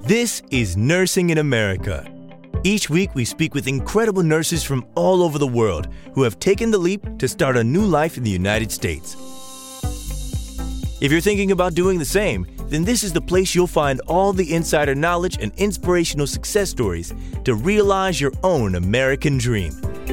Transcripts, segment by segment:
This is Nursing in America. Each week, we speak with incredible nurses from all over the world who have taken the leap to start a new life in the United States. If you're thinking about doing the same, then this is the place you'll find all the insider knowledge and inspirational success stories to realize your own American dream.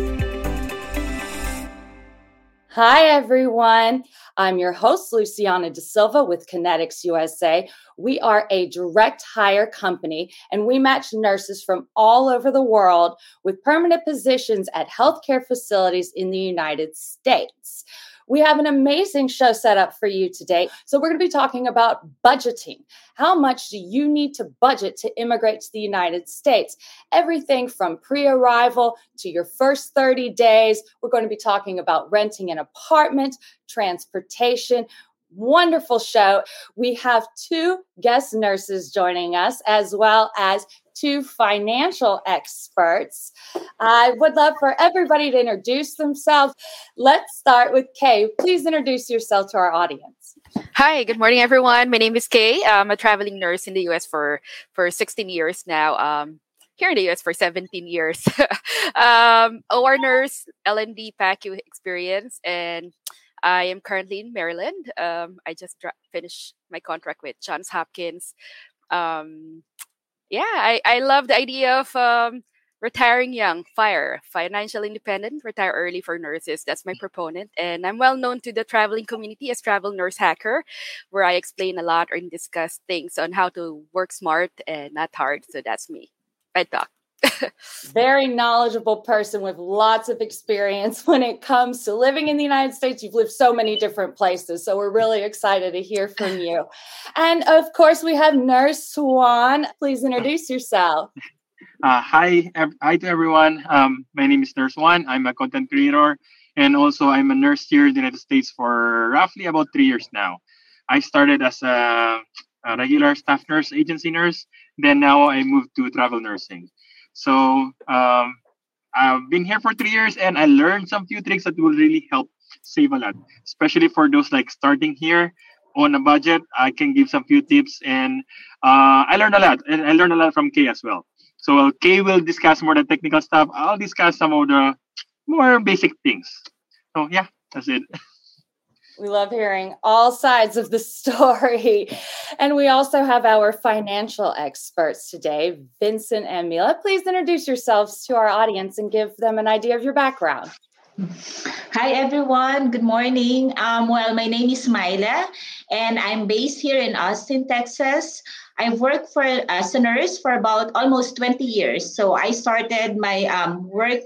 Hi, everyone. I'm your host, Luciana Da Silva with Kinetics USA. We are a direct hire company, and we match nurses from all over the world with permanent positions at healthcare facilities in the United States. We have an amazing show set up for you today. So we're going to be talking about budgeting. How much do you need to budget to immigrate to the United States? Everything from pre-arrival to your first 30 days. We're going to be talking about renting an apartment, transportation. Wonderful show. We have two guest nurses joining us, as well as two financial experts. I would love for everybody to introduce themselves. Let's start with Kay. Please introduce yourself to our audience. Hi, good morning, everyone. My name is Kay. I'm a traveling nurse in the U.S. for 16 years now. Here in the U.S. for 17 years. OR nurse, L&D PACU experience, and I am currently in Maryland. I just finished my contract with Johns Hopkins. I love the idea of retiring young, financial independent, retire early for nurses. That's my proponent. And I'm well known to the traveling community as Travel Nurse Hacker, where I explain a lot and discuss things on how to work smart and not hard. So that's me. I talk. Very knowledgeable person with lots of experience when it comes to living in the United States. You've lived so many different places, so we're really excited to hear from you. And of course, we have Nurse Swan. Please introduce yourself. Hi to everyone. My name is Nurse Swan. I'm a content creator, and also I'm a nurse here in the United States for roughly about 3 years now. I started as a regular staff nurse, agency nurse. Then now I moved to travel nursing. So I've been here for 3 years, and I learned some few tricks that will really help save a lot, especially for those like starting here on a budget. I can give some few tips, and I learned a lot. And I learned a lot from Kay as well. So Kay will discuss more the technical stuff. I'll discuss some of the more basic things. So yeah, that's it. We love hearing all sides of the story. And we also have our financial experts today, Vincent and Mila. Please introduce yourselves to our audience and give them an idea of your background. Hi, everyone. Good morning. My name is Myla, and I'm based here in Austin, Texas. I've worked as a nurse for about almost 20 years. So I started my work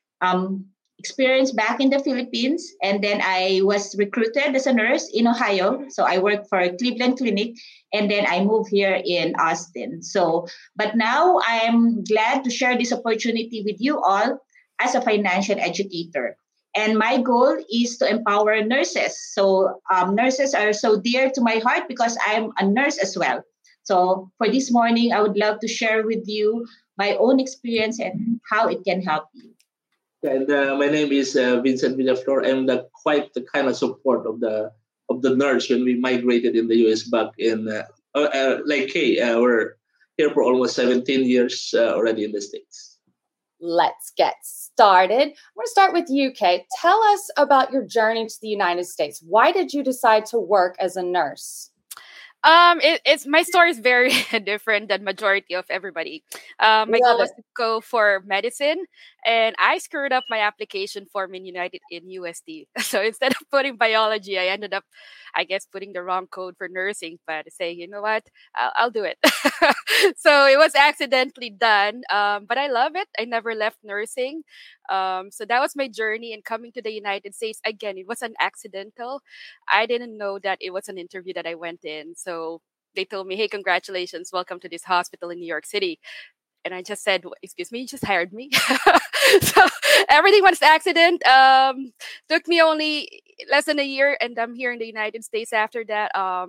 experience back in the Philippines, and then I was recruited as a nurse in Ohio. So I worked for Cleveland Clinic, and then I moved here in Austin. But now I'm glad to share this opportunity with you all as a financial educator. And my goal is to empower nurses. So nurses are so dear to my heart because I'm a nurse as well. So for this morning, I would love to share with you my own experience and how it can help you. And my name is Vincent Villaflor. I'm quite the kind of support of the nurse when we migrated in the US back in like Kay. We're here for almost 17 years already in the States. Let's get started. I'm going to start with you, Kay. Tell us about your journey to the United States. Why did you decide to work as a nurse? It's my story is very different than majority of everybody. My goal was to go for medicine, and I screwed up my application form in USD. So instead of putting biology, I ended up, I guess, putting the wrong code for nursing. But saying, you know what, I'll do it. So it was accidentally done, but I love it. I never left nursing. So that was my journey. And coming to the United States, again, it was an accidental. I didn't know that it was an interview that I went in. So they told me, hey, congratulations, welcome to this hospital in New York City. And I just said, excuse me, you just hired me. So everything was accident. Took me only less than a year, and I'm here in the United States after that.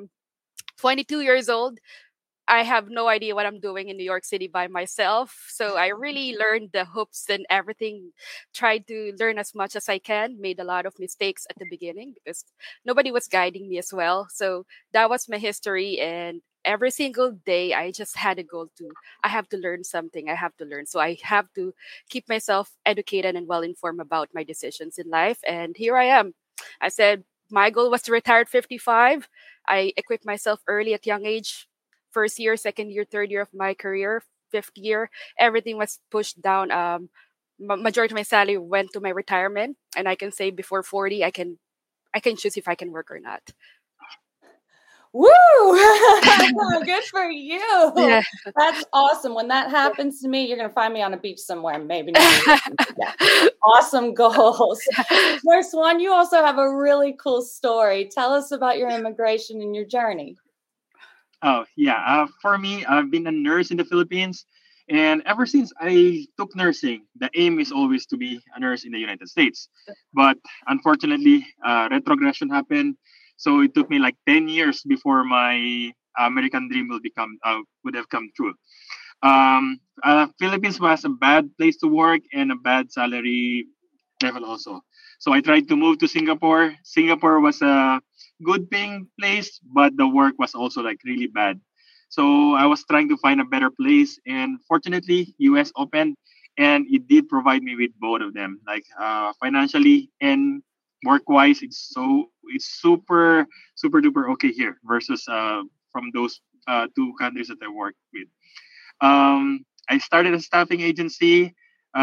22 years old. I have no idea what I'm doing in New York City by myself. So I really learned the hoops and everything, tried to learn as much as I can, made a lot of mistakes at the beginning because nobody was guiding me as well. So that was my history. And every single day I just had a goal to I have to learn something. I have to learn. So I have to keep myself educated and well informed about my decisions in life. And here I am. I said my goal was to retire at 55. I equipped myself early at young age. First year, second year, third year of my career, fifth year, everything was pushed down. Majority of my salary went to my retirement, and I can say before 40, I can choose if I can work or not. Woo! Good for you. Yeah. That's awesome. When that happens to me, you're going to find me on a beach somewhere. Maybe not. Yeah. Awesome goals. Nurse One, you also have a really cool story. Tell us about your immigration and your journey. Oh, yeah. For me, I've been a nurse in the Philippines. And ever since I took nursing, the aim is always to be a nurse in the United States. But unfortunately, retrogression happened. So it took me like 10 years before my American dream would have come true. Philippines was a bad place to work and a bad salary level also. So I tried to move to Singapore. Singapore was a good paying place, but the work was also like really bad. So I was trying to find a better place, and fortunately, US opened, and it did provide me with both of them, like financially and work-wise. It's super duper okay here versus from those two countries that I worked with. I started a staffing agency.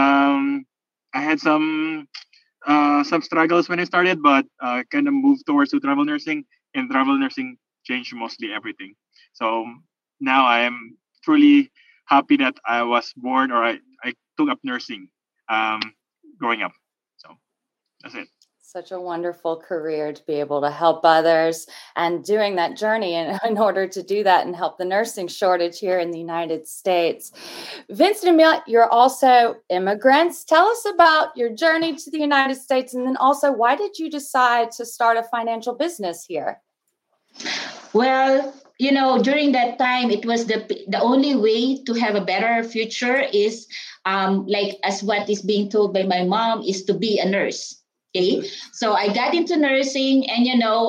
I had some struggles when I started, but kind of moved towards to travel nursing, and travel nursing changed mostly everything. So now I am truly happy that I was born, or I took up nursing growing up. So that's it. Such a wonderful career to be able to help others and doing that journey in order to do that and help the nursing shortage here in the United States. Vince and Emil, you're also immigrants. Tell us about your journey to the United States, and then also why did you decide to start a financial business here? Well, during that time, it was the only way to have a better future is like as what is being told by my mom is to be a nurse. Okay, so I got into nursing, and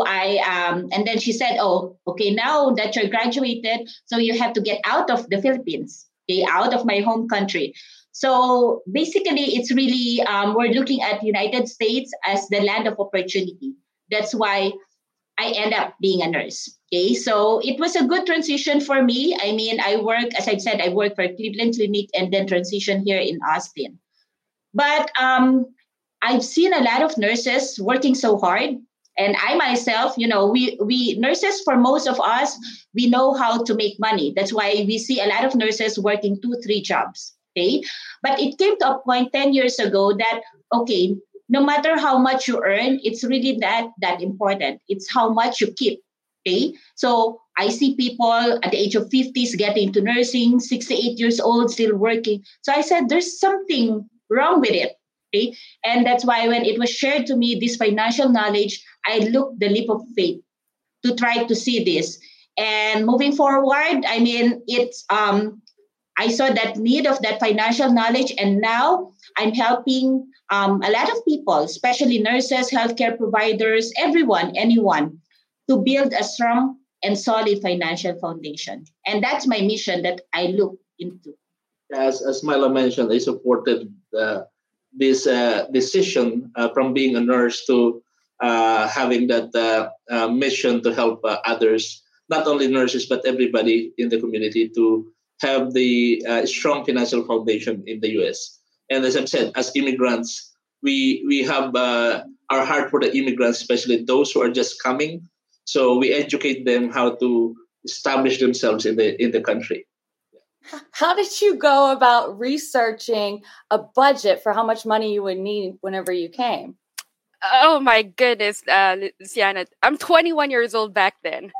and then she said, "Oh, okay, now that you're graduated, so you have to get out of the Philippines, okay, out of my home country." So basically, it's really we're looking at United States as the land of opportunity. That's why I end up being a nurse. Okay, so it was a good transition for me. I mean, as I said, I work for Cleveland Clinic and then transition here in Austin. But I've seen a lot of nurses working so hard. And I myself, we nurses, for most of us, we know how to make money. That's why we see a lot of nurses working 2-3 jobs. Okay. But it came to a point 10 years ago that, okay, no matter how much you earn, it's really that important. It's how much you keep. Okay. So I see people at the age of 50s getting into nursing, 68 years old, still working. So I said, there's something wrong with it. Okay? And that's why when it was shared to me, this financial knowledge, I looked the leap of faith to try to see this. And moving forward, I mean, it's I saw that need of that financial knowledge, and now I'm helping a lot of people, especially nurses, healthcare providers, anyone, to build a strong and solid financial foundation. And that's my mission that I look into. As Mila mentioned, I supported this decision from being a nurse to having that mission to help others, not only nurses, but everybody in the community to have the strong financial foundation in the U.S. And as I've said, as immigrants, we have our heart for the immigrants, especially those who are just coming. So we educate them how to establish themselves in the country. How did you go about researching a budget for how much money you would need whenever you came? Oh my goodness, Luciana. I'm 21 years old back then.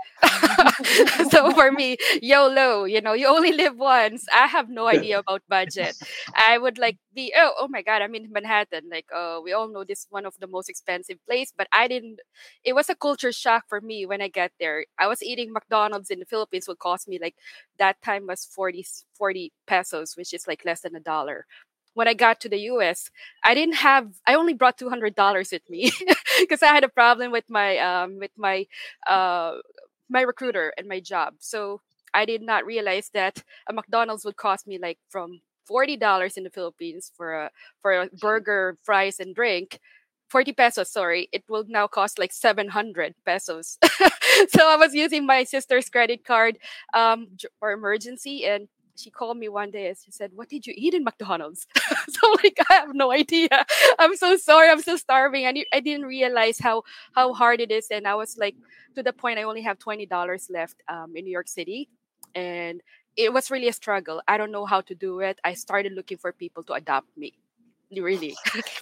So for me, YOLO, you only live once. I have no idea about budget. I would oh my God, I'm in Manhattan. We all know this is one of the most expensive place, but it was a culture shock for me when I got there. I was eating McDonald's in the Philippines would cost me that time was 40 pesos, which is less than $1. When I got to the US, I only brought $200 with me because I had a problem with my my recruiter and my job. So I did not realize that a McDonald's would cost me like from $40 in the Philippines for a burger, fries, and drink. 40 pesos, sorry, it will now cost like 700 pesos. So I was using my sister's credit card for emergency, and she called me one day and she said, "What did you eat in McDonald's?" So like, I have no idea. I'm so sorry. I'm so starving. I didn't realize how hard it is. And I was like, to the point I only have $20 left in New York City. And it was really a struggle. I don't know how to do it. I started looking for people to adopt me. Really.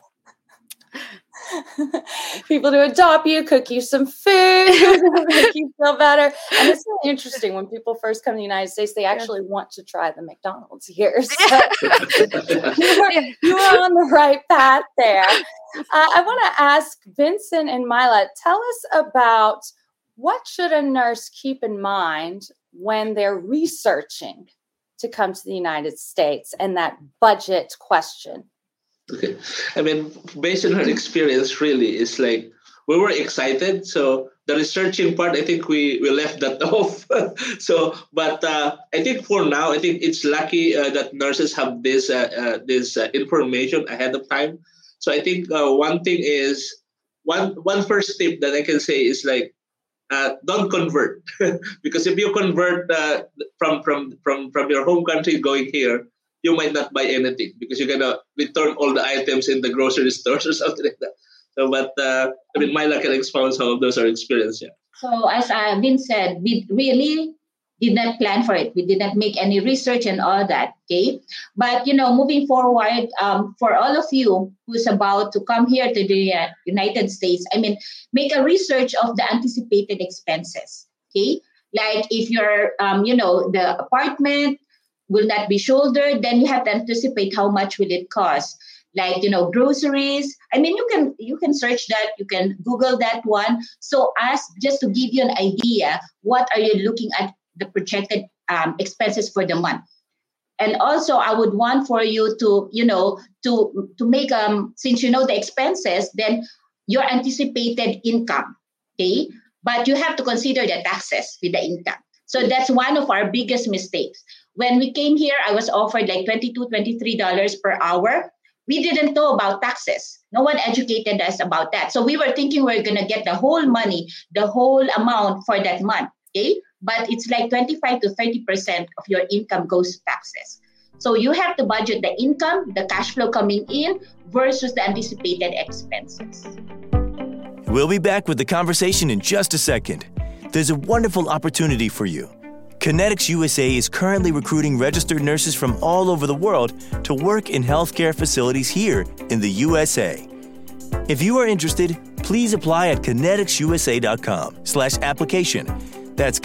People to adopt you, cook you some food, make you feel better. And it's really interesting when people first come to the United States, they actually want to try the McDonald's here. So you were on the right path there. I want to ask Vincent and Mila, tell us about what should a nurse keep in mind when they're researching to come to the United States and that budget question. Okay. I mean, based on her experience, really, it's like we were excited. So the researching part, I think we left that off. But I think for now, I think it's lucky that nurses have this information ahead of time. So I think one thing is one first tip that I can say is like don't convert because if you convert from your home country going here, you might not buy anything because you're gonna return all the items in the grocery stores or something like that. So, but I mean, Myla can expound some of those our experience. Yeah. So as Vin said, we really did not plan for it. We did not make any research and all that. Okay, but moving forward, for all of you who's about to come here to the United States, I mean, make a research of the anticipated expenses. Okay, like if you're, the apartment will not be shouldered, then you have to anticipate how much will it cost. Like, groceries. I mean, you can search that, you can Google that one. So just to give you an idea, what are you looking at the projected expenses for the month? And also I would want for you to, to make, since you know the expenses, then your anticipated income, okay? But you have to consider the taxes with the income. So that's one of our biggest mistakes. When we came here, I was offered like $22, $23 per hour. We didn't know about taxes. No one educated us about that. So we were thinking we're going to get the whole money, the whole amount for that month. Okay? But it's like 25 to 30% of your income goes to taxes. So you have to budget the income, the cash flow coming in versus the anticipated expenses. We'll be back with the conversation in just a second. There's a wonderful opportunity for you. Kinetics USA is currently recruiting registered nurses from all over the world to work in healthcare facilities here in the USA. If you are interested, please apply at kineticsusa.com/application. That's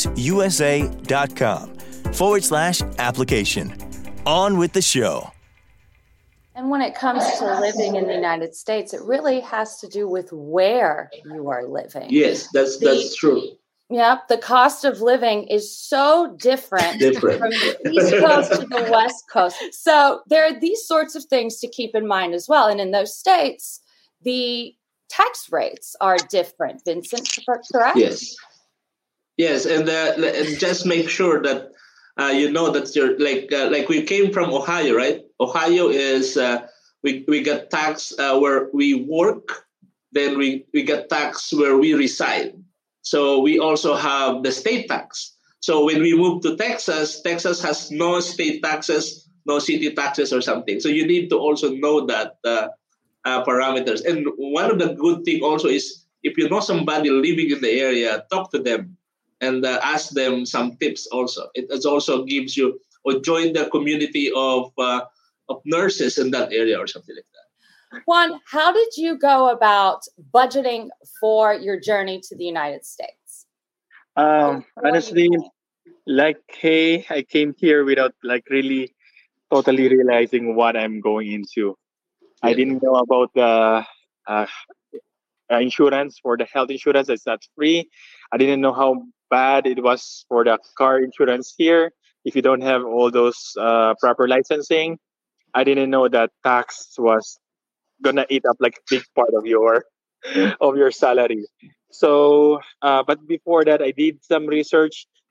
kineticsusa.com/application. On with the show. And when it comes to living in the United States, it really has to do with where you are living. Yes, that's true. Yeah, the cost of living is so different from the East Coast to the West Coast. So there are these sorts of things to keep in mind as well. And in those states, the tax rates are different. Vincent, correct? Yes, and just make sure that that you're like we came from Ohio, right? Ohio is we get taxed where we work, then we get taxed where we reside. So we also have the state tax. So when we move to Texas, Texas has no state taxes, no city taxes or something. So you need to also know that parameters. And one of the good thing also is if you know somebody living in the area, talk to them and ask them some tips also. It also gives you or join the community of nurses in that area or something like that. Juan, how did you go about budgeting for your journey to the United States? Honestly, like Kay, I came here without really totally realizing what I'm going into. Yeah. I didn't know about the insurance for the health insurance. It's not free. I didn't know how bad it was for the car insurance here if you don't have all those proper licensing. I didn't know that tax was gonna eat up like a big part of your salary. So, but before that, I did some research.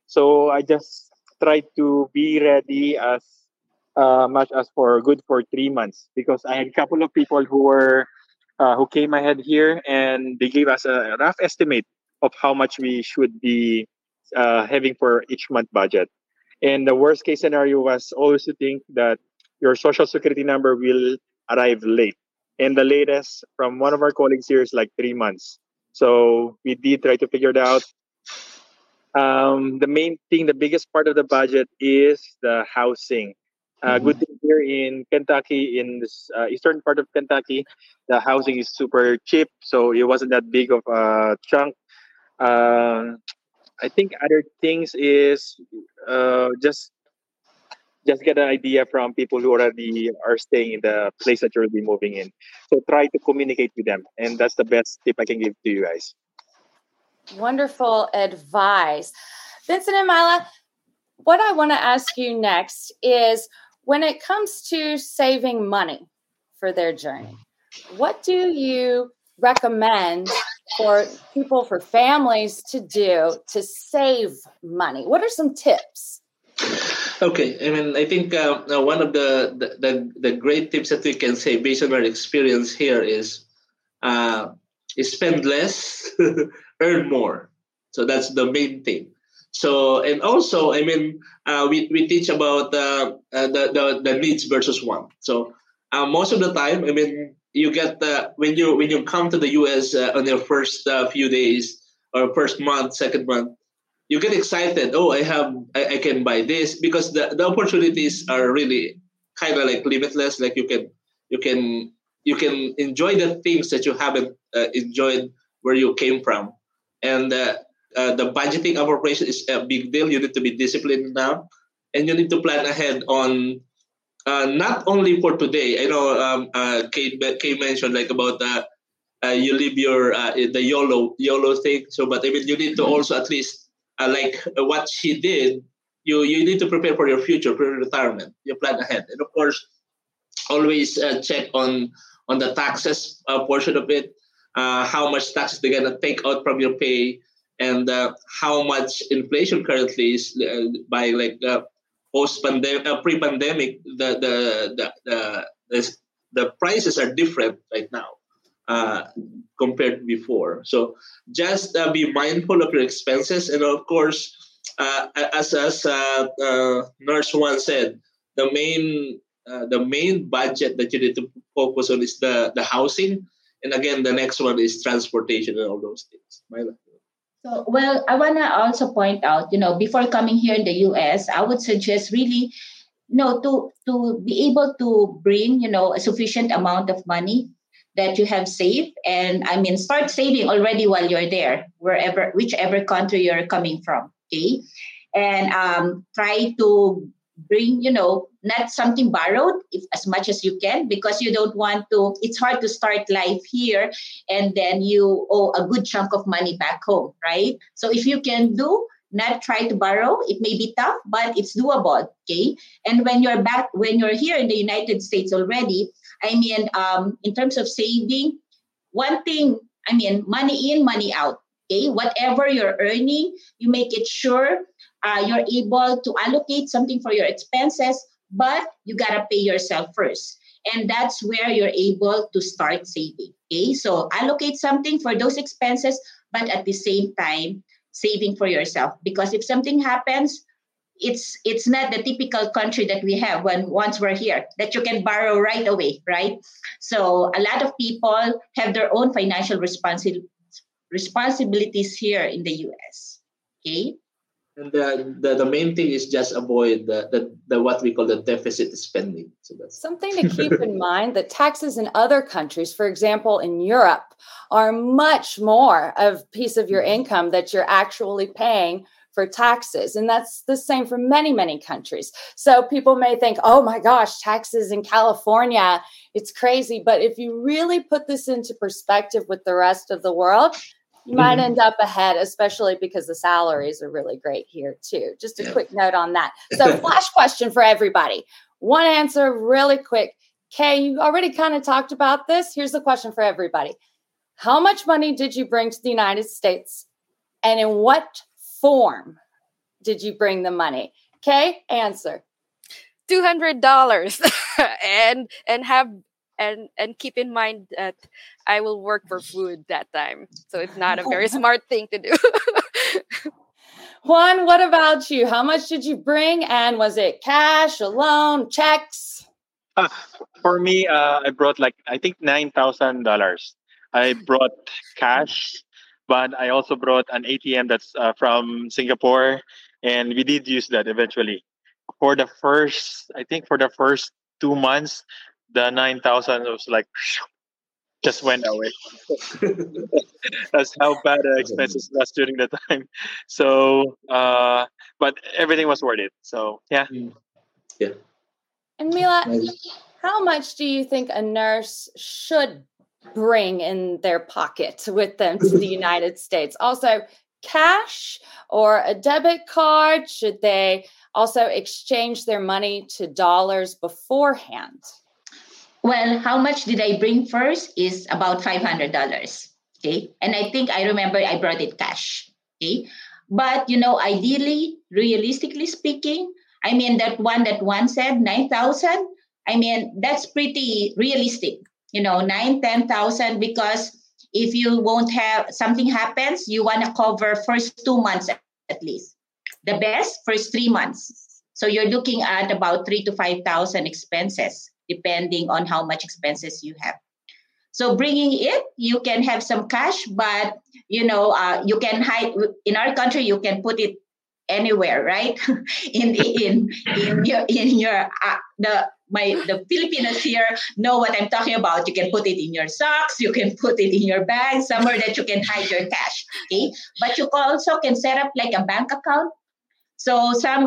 So I just tried to be ready as much as for good for 3 months, because I had a couple of people who came ahead here, and they gave us a rough estimate of how much we should be having for each month budget. And the worst case scenario was always to think that your social security number will arrive late. And the latest from one of our colleagues here is like 3 months. So we did try to figure it out. The main thing, the biggest part of the budget is the housing. Good thing here in Kentucky, in this eastern part of Kentucky, the housing is super cheap, so it wasn't that big of a chunk. Um, I think other things is just get an idea from people who already are staying in the place that you'll be moving in. So try to communicate with them, and that's the best tip I can give to you guys. Wonderful advice. Vincent and Mila, what I want to ask you next is, when it comes to saving money for their journey, what do you recommend for people, for families to do to save money? What are some tips? Okay, I mean, I think one of the great tips that we can say based on our experience here is spend less, earn more. So that's the main thing. So, and also, I mean, we teach about the needs versus want. So most of the time, I mean, you get when you come to the US on your first few days or first month, second month, you get excited. Oh, I can buy this, because the opportunities are really kind of like limitless. Like you can enjoy the things that you haven't enjoyed where you came from, and the budgeting of operation is a big deal. You need to be disciplined now, and you need to plan ahead on not only for today. I know Kay mentioned like about you live your the YOLO thing. So, but I mean, you need to also at least like what she did. You need to prepare for your future, for your retirement. You plan ahead, and of course, always check on the taxes portion of it. How much taxes they're gonna take out from your pay, and how much inflation currently is by like post-pandemic, pre-pandemic. The prices are different right now compared to before. So just be mindful of your expenses, and of course, as Nurse One said, the main budget that you need to focus on is the housing, and again, the next one is transportation and all those things. Myla. So, well, I want to also point out, before coming here in the US, I would suggest really, to be able to bring, a sufficient amount of money that you have saved. And I mean, start saving already while you're there, whichever country you're coming from. Okay. And try to bring, not something borrowed, if as much as you can, because you don't want to, it's hard to start life here and then you owe a good chunk of money back home, right? So if you can not try to borrow, it may be tough, but it's doable, okay? And when you're here in the United States already, I mean, in terms of saving, one thing, I mean, money in, money out, okay? Whatever you're earning, you make it sure you're able to allocate something for your expenses, but you got to pay yourself first. And that's where you're able to start saving. Okay, so allocate something for those expenses, but at the same time, saving for yourself. Because if something happens, it's not the typical country that we have once we're here, that you can borrow right away, right? So a lot of people have their own financial responsibilities here in the US. Okay. And the main thing is just avoid the what we call the deficit spending. So that's something to keep in mind, that taxes in other countries, for example, in Europe, are much more of piece of your income that you're actually paying for taxes. And that's the same for many, many countries. So people may think, oh my gosh, taxes in California, it's crazy. But if you really put this into perspective with the rest of the world, you might end up ahead, especially because the salaries are really great here too. Just a quick note on that. So flash question for everybody. One answer really quick. Kay, you already kind of talked about this. Here's the question for everybody. How much money did you bring to the United States, and in what form did you bring the money? Kay, answer. $200 and keep in mind that I will work for food that time. So it's not a very smart thing to do. Juan, what about you? How much did you bring? And was it cash, a loan, checks? For me, I brought I think $9,000. I brought cash, but I also brought an ATM that's from Singapore, and we did use that eventually. For the first 2 months, the 9,000 was just went away. That's how bad the expenses was during the time. So, but everything was worth it. So, yeah. Yeah. And Mila, how much do you think a nurse should bring in their pocket with them to the United States? Also, cash or a debit card? Should they also exchange their money to dollars beforehand? Well, how much did I bring first is about $500. Okay. And I remember I brought it cash. Okay. But, ideally, realistically speaking, that one said 9,000, that's pretty realistic, 9, 10,000, because if you won't have something happens, you want to cover first 2 months at least. The best, first 3 months. So you're looking at about 3,000 to 5,000 expenses, depending on how much expenses you have. So bringing it, you can have some cash, but you can hide. In our country, you can put it anywhere, right? The Filipinos here know what I'm talking about. You can put it in your socks, you can put it in your bag, somewhere that you can hide your cash. Okay, but you also can set up like a bank account. So some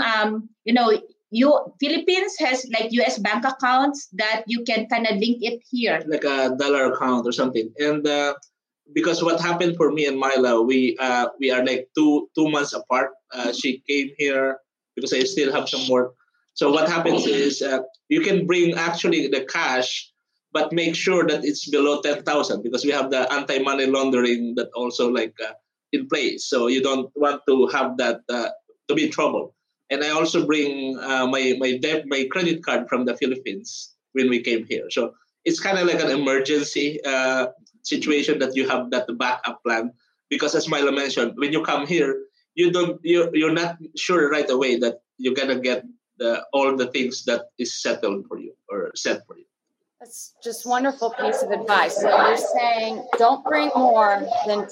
Philippines has like US bank accounts that you can kind of link it here, like a dollar account or something. And because what happened for me and Mila, we are like two months apart. She came here because I still have some work. So what happens is you can bring actually the cash, but make sure that it's below 10,000 because we have the anti-money laundering that also in place. So you don't want to have that to be in trouble. And I also bring my credit card from the Philippines when we came here. So it's kind of like an emergency situation that you have that backup plan, because as Mila mentioned, when you come here, you're not sure right away that you're gonna get all the things that is settled for you or set for you. That's just wonderful piece of advice. So you're saying don't bring more than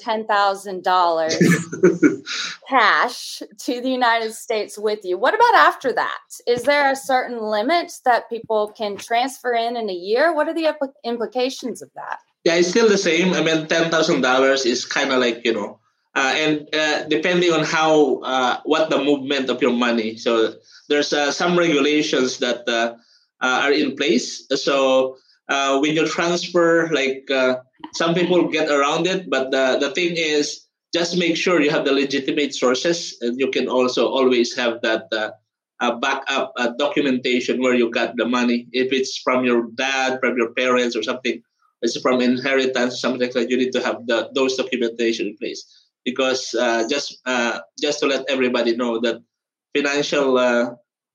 $10,000 cash to the United States with you. What about after that? Is there a certain limit that people can transfer in a year? What are the implications of that? Yeah, it's still the same. $10,000 is kind of like, and depending on how, what the movement of your money. So there's some regulations that are in place. So when you transfer, some people get around it, but the thing is, just make sure you have the legitimate sources, and you can also always have that backup documentation where you got the money. If it's from your dad, from your parents, or something, it's from inheritance, something like that. You need to have those documentation in place, because just to let everybody know that financial,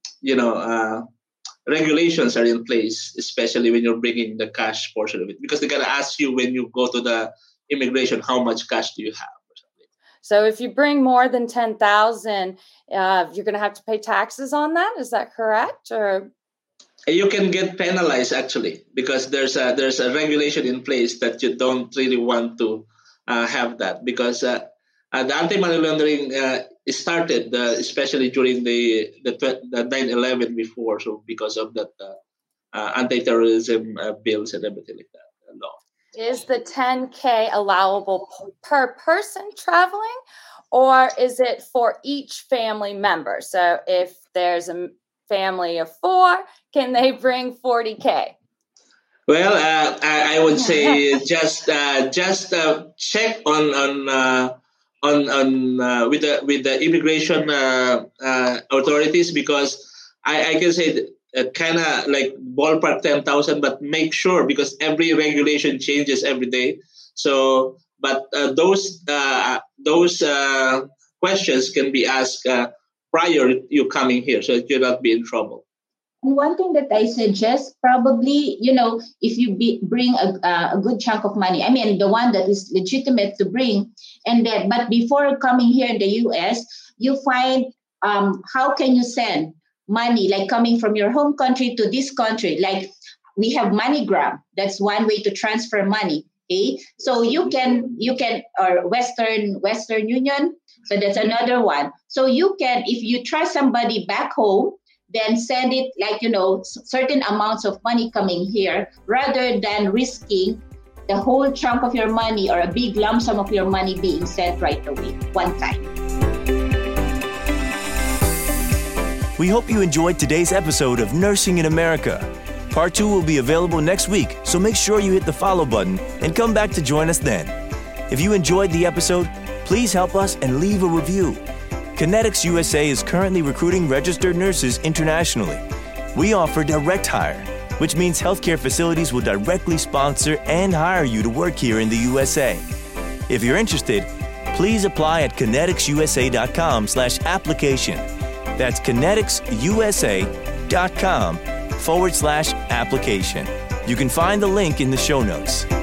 regulations are in place, especially when you're bringing the cash portion of it, because they're gonna ask you when you go to the immigration how much cash do you have. So if you bring more than 10,000, you're going to have to pay taxes on that. Is that correct? Or you can get penalized actually, because there's a regulation in place that you don't really want to have that, because the anti-money laundering started especially during the 9/11 before, so because of that anti-terrorism bills and everything like that. Law. Is the 10K allowable per person traveling, or is it for each family member? So if there's a family of 4, can they bring 40K? Well, I would say just check on with the immigration authorities, because I can say kind of like ballpark 10,000, but make sure, because every regulation changes every day. So, but those questions can be asked prior you coming here, so that you not be in trouble. And one thing that I suggest, probably, if you bring a good chunk of money, I mean, the one that is legitimate to bring, but before coming here in the US, you find how can you send money, like coming from your home country to this country. Like we have MoneyGram. That's one way to transfer money. Okay, so you can or Western Union. So that's another one. So you can, if you trust somebody back home, then send it like, certain amounts of money coming here rather than risking the whole chunk of your money or a big lump sum of your money being sent right away, one time. We hope you enjoyed today's episode of Nursing in America. Part 2 will be available next week, so make sure you hit the follow button and come back to join us then. If you enjoyed the episode, please help us and leave a review. Kinetics USA is currently recruiting registered nurses internationally. We offer direct hire, which means healthcare facilities will directly sponsor and hire you to work here in the USA. If you're interested, please apply at kineticsusa.com/application. That's kineticsusa.com/application. You can find the link in the show notes.